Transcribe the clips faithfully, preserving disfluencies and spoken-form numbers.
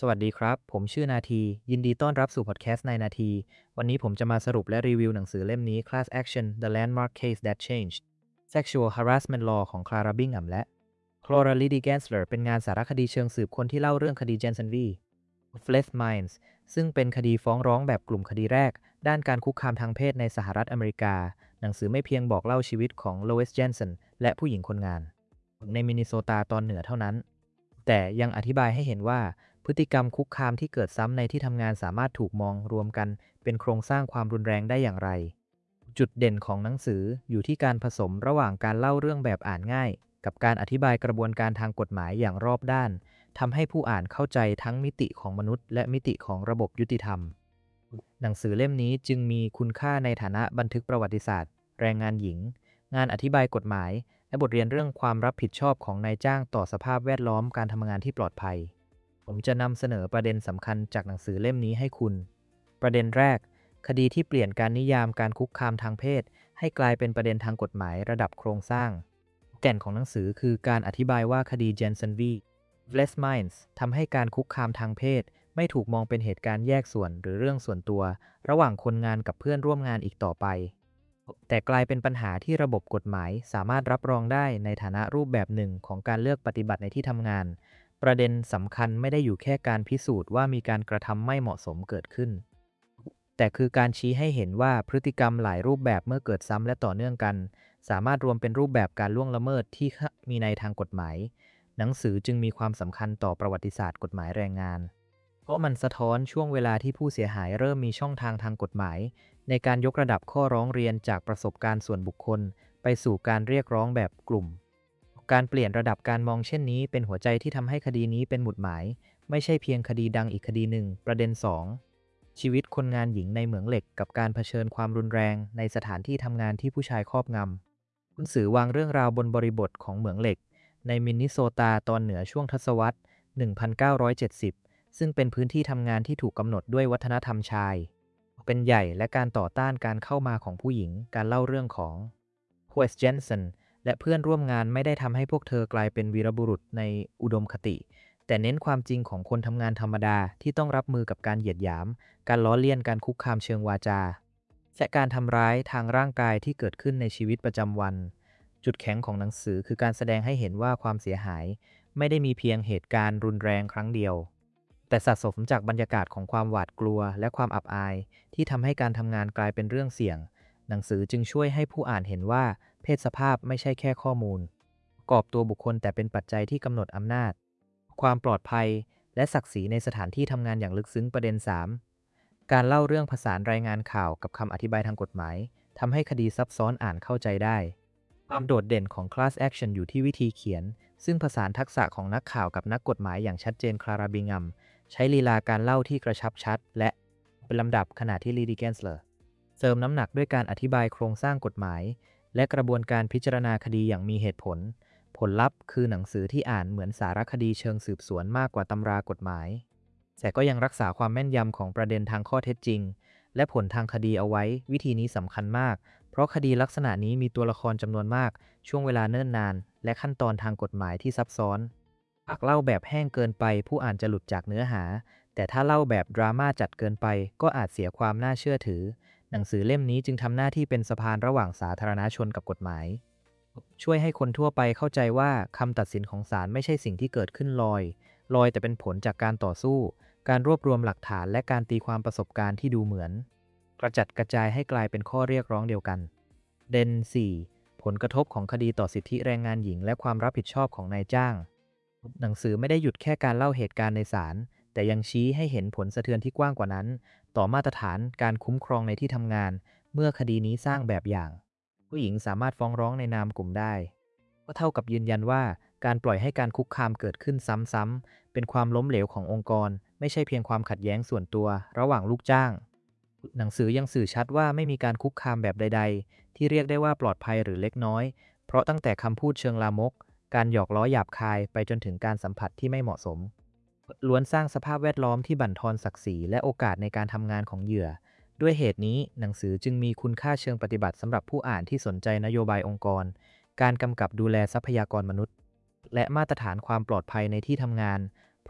สวัสดีครับ ผมชื่อนาที ยินดีต้อนรับสู่พอดแคสต์ในนาที วันนี้ผมจะมาสรุปและรีวิวหนังสือเล่มนี้ Class Action: The Landmark Case That Changed Sexual Harassment Law ของ Clara Bingham และ Cora Liddy Gensler เป็นงานสารคดีเชิงสืบคนที่เล่าเรื่องคดี Jensen v. Fleth Mines ซึ่งเป็นคดีฟ้องร้องแบบกลุ่มคดีแรก ด้านการคุกคามทางเพศในสหรัฐอเมริกา หนังสือไม่เพียงบอกเล่าชีวิตของ Lois Jensen และผู้หญิงคนงานในมินนิโซตาตอนเหนือเท่านั้น แต่ยังอธิบายให้เห็นว่าพฤติกรรมคุกคามที่เกิดซ้ำในที่ทำงานสามารถถูกมองรวมกันเป็นโครงสร้างความรุนแรงได้อย่างไร จุดเด่นของหนังสืออยู่ที่การผสมระหว่างการเล่าเรื่องแบบอ่านง่ายกับการอธิบายกระบวนการทางกฎหมายอย่างรอบด้านทำให้ผู้อ่านเข้าใจทั้งมิติของมนุษย์และมิติของระบบยุติธรรม หนังสือเล่มนี้จึงมีคุณค่าในฐานะบันทึกประวัติศาสตร์แรงงานหญิงงานอธิบายกฎหมายและบทเรียนเรื่องความรับผิดชอบของนายจ้างต่อสภาพแวดล้อมการทำงานที่ปลอดภัย ผมจะนำเสนอประเด็นสำคัญจากหนังสือเล่มนี้ให้คุณ ประเด็นแรก คดีที่เปลี่ยนการนิยามการคุกคามทางเพศให้กลายเป็นประเด็นทางกฎหมายระดับโครงสร้าง แก่นของหนังสือคือการอธิบายว่าคดี Jensen v. Fleth Mines ทำให้การคุกคามทางเพศไม่ถูกมองเป็นเหตุการณ์แยกส่วนหรือเรื่องส่วนตัว ระหว่างคนงานกับเพื่อนร่วมงานอีกต่อไป แต่กลายเป็นปัญหาที่ระบบกฎหมายสามารถรับรองได้ในฐานะรูปแบบหนึ่งของการเลือกปฏิบัติในที่ทำงาน ประเด็นสำคัญไม่ได้อยู่แค่การพิสูจน์ว่ามีการกระทำไม่เหมาะสมเกิดขึ้น แต่คือการชี้ให้เห็นว่าพฤติกรรมหลายรูปแบบเมื่อเกิดซ้ำและต่อเนื่องกัน สามารถรวมเป็นรูปแบบการล่วงละเมิดที่มีในทางกฎหมาย หนังสือจึงมีความสำคัญต่อประวัติศาสตร์กฎหมายแรงงาน เพราะมันสะท้อนช่วงเวลาที่ผู้เสียหายเริ่มมีช่องทางทางกฎหมายในการยกระดับข้อร้องเรียนจากประสบการณ์ส่วนบุคคลไปสู่การเรียกร้องแบบกลุ่ม การเปลี่ยนระดับการมองเช่นนี้เป็นหัวใจที่ทำให้คดีนี้เป็นหมุดหมายไม่ใช่เพียงคดีดังอีกคดีหนึ่งประเด็นสองชีวิตคนงานหญิงในเหมืองเหล็กกับการเผชิญความรุนแรงในสถานที่ทำงานที่ผู้ชายครอบงำหนังสือวางเรื่องราวบนบริบทของเหมืองเหล็กในมินนิโซตาตอนเหนือช่วงทศวรรษ หนึ่งพันเก้าร้อยเจ็ดสิบ ซึ่งเป็นพื้นที่ทำงานที่ถูกกำหนดด้วยวัฒนธรรมชายเป็นใหญ่และการต่อต้านการเข้ามาของผู้หญิงการเล่าเรื่องของ Lois Jensen และเพื่อนร่วมงานไม่ได้ทำให้พวกเธอกลายเป็นวีรบุรุษในอุดมคติ แต่เน้นความจริงของคนทำงานธรรมดาที่ต้องรับมือกับการเหยียดหยาม การล้อเลียนการคุกคามเชิงวาจา และการทำร้ายทางร่างกายที่เกิดขึ้นในชีวิตประจำวัน จุดแข็งของหนังสือคือการแสดงให้เห็นว่าความเสียหายไม่ได้มีเพียงเหตุการณ์รุนแรงครั้งเดียว แต่สะสมจากบรรยากาศของความหวาดกลัวและความอับอายที่ทำให้การทำงานกลายเป็นเรื่องเสี่ยง หนังสือจึงช่วยให้ผู้อ่านเห็นว่าเพศสภาพไม่ใช่แค่ข้อมูลประกอบตัวบุคคลแต่เป็นปัจจัยที่กำหนดอำนาจ ความปลอดภัยและศักดิ์ศรีในสถานที่ทำงานอย่างลึกซึ้งประเด็น สาม การเล่าเรื่องผสานรายงานข่าวกับคำอธิบายทางกฎหมายทำให้คดีซับซ้อนอ่านเข้าใจได้ ความโดดเด่นของ Class Action อยู่ที่วิธีเขียน ซึ่งผสานทักษะของนักข่าวกับนักกฎหมายอย่างชัดเจนคลาราบิงัมใช้ลีลาการเล่าที่กระชับชัดและเป็นลำดับขณะที่ลีดีแกนสเลอร์เสริมน้ำหนักด้วยการอธิบายโครงสร้างกฎหมายและกระบวนการพิจารณาคดีอย่างมีเหตุผล ผลลัพธ์คือหนังสือที่อ่านเหมือนสารคดีเชิงสืบสวนมากกว่าตำรากฎหมายแต่ก็ยังรักษาความแม่นยำของประเด็นทางข้อเท็จจริงและผลทางคดีเอาไว้วิธีนี้สำคัญมากเพราะคดีลักษณะนี้มีตัวละครจำนวนมากช่วงเวลาเนิ่นนานและขั้นตอนทางกฎหมายที่ซับซ้อนหากเล่าแบบแห้งเกินไปผู้อ่านจะหลุดจากเนื้อหาแต่ถ้าเล่าแบบดราม่าจัดเกินไปก็อาจเสียความน่าเชื่อถือหนังสือเล่มนี้จึงทำหน้าที่เป็นสะพานระหว่างสาธารณชนกับกฎหมายช่วยให้คนทั่วไปเข้าใจว่าคำตัดสินของศาลไม่ใช่สิ่งที่เกิดขึ้นลอยลอยแต่เป็นผลจากการต่อสู้การรวบรวมหลักฐานและการตีความประสบการณ์ที่ดูเหมือนกระจัดกระจายให้กลายเป็นข้อเรียกร้องเดียวกันเดน สี่ ผลกระทบของคดีต่อสิทธิแรงงานหญิงและความรับผิดชอบของนายจ้างหนังสือไม่ได้หยุดแค่การเล่าเหตุการณ์ในศาลแต่ยังชี้ให้เห็นผลสะเทือนที่กว้างกว่านั้นต่อมาตรฐานการคุ้มครองในที่ทำงานเมื่อคดีนี้สร้างแบบอย่างผู้หญิงสามารถฟ้องร้องในนามกลุ่มได้ก็เท่ากับยืนยันว่าการปล่อยให้การคุกคามเกิดขึ้นซ้ำๆเป็นความล้มเหลวขององค์กรไม่ใช่เพียงความขัดแย้งส่วนตัวระหว่างลูกจ้างหนังสือยังสื่อชัดว่าไม่มีการคุกคามแบบใดๆที่เรียกได้ว่าปลอดภัยหรือเล็กน้อยเพราะตั้งแต่คำพูดเชิงลามกการหยอกล้อหยาบคายไปจนถึงการสัมผัสที่ไม่เหมาะสมล้วนสร้างสภาพแวดล้อมที่บั่นทอนศักดิ์ศรีและโอกาสในการทำงานของเหยื่อด้วยเหตุนี้หนังสือจึงมีคุณค่าเชิงปฏิบัติสำหรับผู้อ่านที่สนใจนโยบายองค์กรการกำกับดูแลทรัพยากรมนุษย์และมาตรฐานความปลอดภัยในที่ทำงานเพ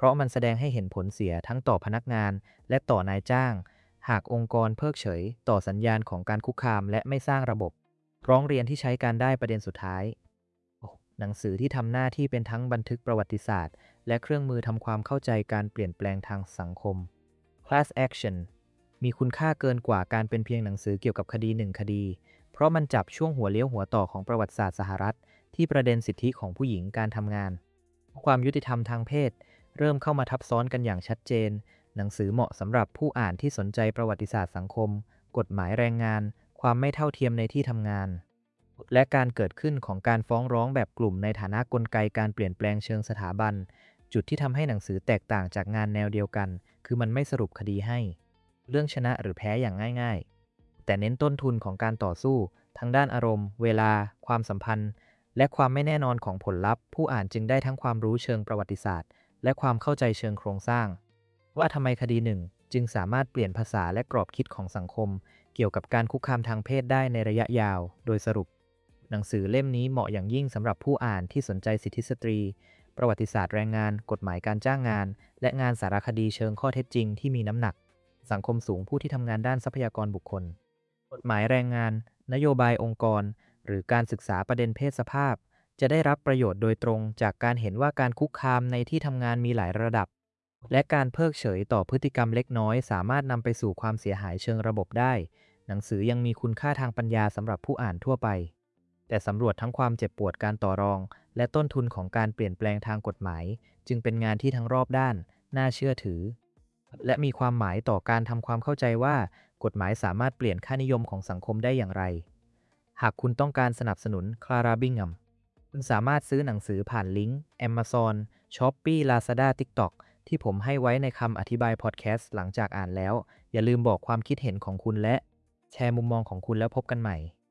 ราะมันแสดงให้เห็นผลเสียทั้งต่อพนักงานและต่อนายจ้าง หากองค์กรเพิกเฉยต่อสัญญาณของการคุกคามและไม่สร้างระบบร้องเรียนที่ใช้การได้ประเด็นสุดท้ายหนังสือที่ทำหน้าที่เป็นทั้งบันทึกประวัติศาสตร์และเครื่องมือทำความเข้าใจการเปลี่ยนแปลงทางสังคม Class Action มีคุณค่าเกินกว่าการเป็นเพียงหนังสือเกี่ยวกับคดีหนึ่งคดีเพราะมันจับช่วงหัวเลี้ยวหัวต่อของประวัติศาสตร์สหรัฐที่ประเด็นสิทธิของผู้หญิงการทำงานความยุติธรรมทางเพศเริ่มเข้ามาทับซ้อนกันอย่างชัดเจนหนังสือเหมาะสำหรับผู้อ่านที่สนใจประวัติศาสตร์สังคมกฎหมายแรงงานความไม่เท่าเทียมในที่ทำงานและการเกิดขึ้นของการฟ้องร้องแบบกลุ่มในฐานะกลไกการเปลี่ยนแปลงเชิงสถาบันจุดที่ทำให้หนังสือแตกต่างจากงานแนวเดียวกันคือมันไม่สรุปคดีให้เรื่องชนะหรือแพ้อย่างง่ายๆแต่เน้นต้นทุนของการต่อสู้ทั้งด้านอารมณ์เวลาความสัมพันธ์และความไม่แน่นอนของผลลัพธ์ผู้อ่านจึงได้ทั้งความรู้เชิงประวัติศาสตร์และความเข้าใจเชิงโครงสร้างว่าทำไมคดีหนึ่งจึงสามารถเปลี่ยนภาษาและกรอบคิดของสังคมเกี่ยวกับการคุกคามทางเพศได้ในระยะยาวโดยสรุปหนังสือเล่มนี้เหมาะอย่างยิ่งสำหรับผู้อ่านที่สนใจสิทธิสตรีประวัติศาสตร์แรงงานกฎหมายการจ้างงานและงานสารคดีเชิงข้อเท็จจริงที่มีน้ำหนักสังคมสูงผู้ที่ทำงานด้านทรัพยากรบุคคลกฎหมายแรงงานนโยบายองค์กรหรือการศึกษาประเด็นเพศสภาพจะได้รับประโยชน์โดยตรงจากการเห็นว่าการคุกคามในที่ทำงานมีหลายระดับและการเพิกเฉยต่อพฤติกรรมเล็กน้อยสามารถนำไปสู่ความเสียหายเชิงระบบได้หนังสือยังมีคุณค่าทางปัญญาสำหรับผู้อ่านทั่วไปแต่สำรวจทั้งความเจ็บปวดการต่อรองและต้นทุนของการเปลี่ยนแปลงทางกฎหมายจึงเป็นงานที่ทั้งรอบด้านน่าเชื่อถือและมีความหมายต่อการทำความเข้าใจว่ากฎหมายสามารถเปลี่ยนค่านิยมของสังคมได้อย่างไรหากคุณต้องการสนับสนุนคลาราบิงแฮมคุณสามารถซื้อหนังสือผ่านลิงก์ Amazon Shopee Lazada TikTok ที่ผมให้ไว้ในคำอธิบายพอดแคสต์หลังจากอ่านแล้วอย่าลืมบอกความคิดเห็นของคุณและแชร์มุมมองของคุณแล้วพบกันใหม่